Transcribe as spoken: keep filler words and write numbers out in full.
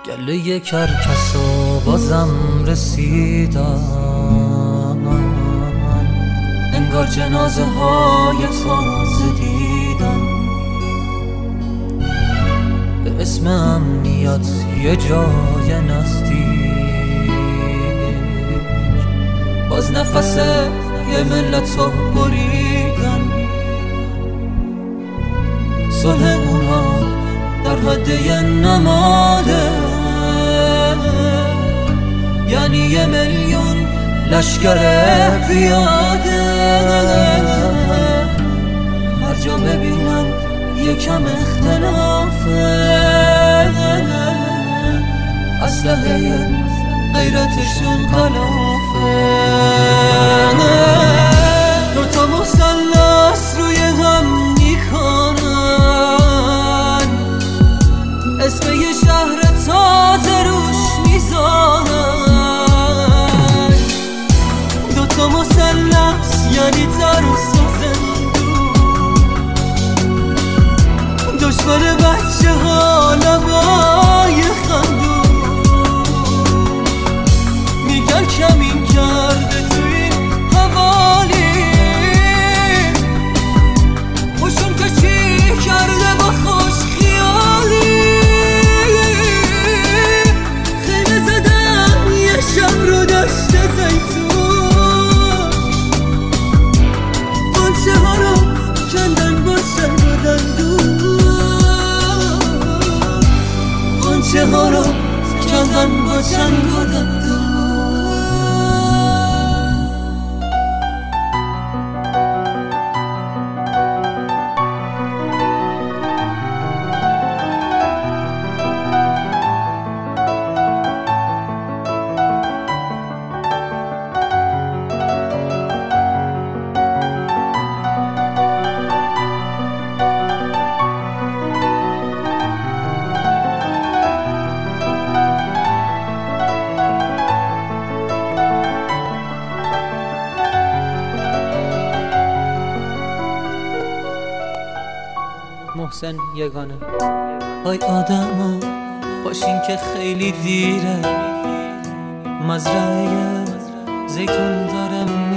گله کرکسا بازم رسیدن، انگار جنازه های تازه دیدن. به اسم امنیت یه جای نزدیک باز نفس یه ملت رو بریدن. صلح اونا در حد یه نماده، یعنی یه میلیون لشکر پیاده. هر جا ببینن یکم اختلافه، اسلحه غیرتشون خلافه. دوتا مثلث روی هم میکنن، اسم یه شهر تازه روش میزانن. دوتا مثلث یعنی ترس و زندون، دشمن بچه ها لبای خندون. میگن کمین کرده توی حوالی، خوشون که چی کرده با خوش خیالی. خیمه زدن یه شب رو دشت زیتون، قنچه ها رو کندن با چنگ و دندون. قنچه ها رو کندن با چنگ و دندون. محسن یگانه. آی آدما باشین که خیلی دیره، مزرعه زیتون داره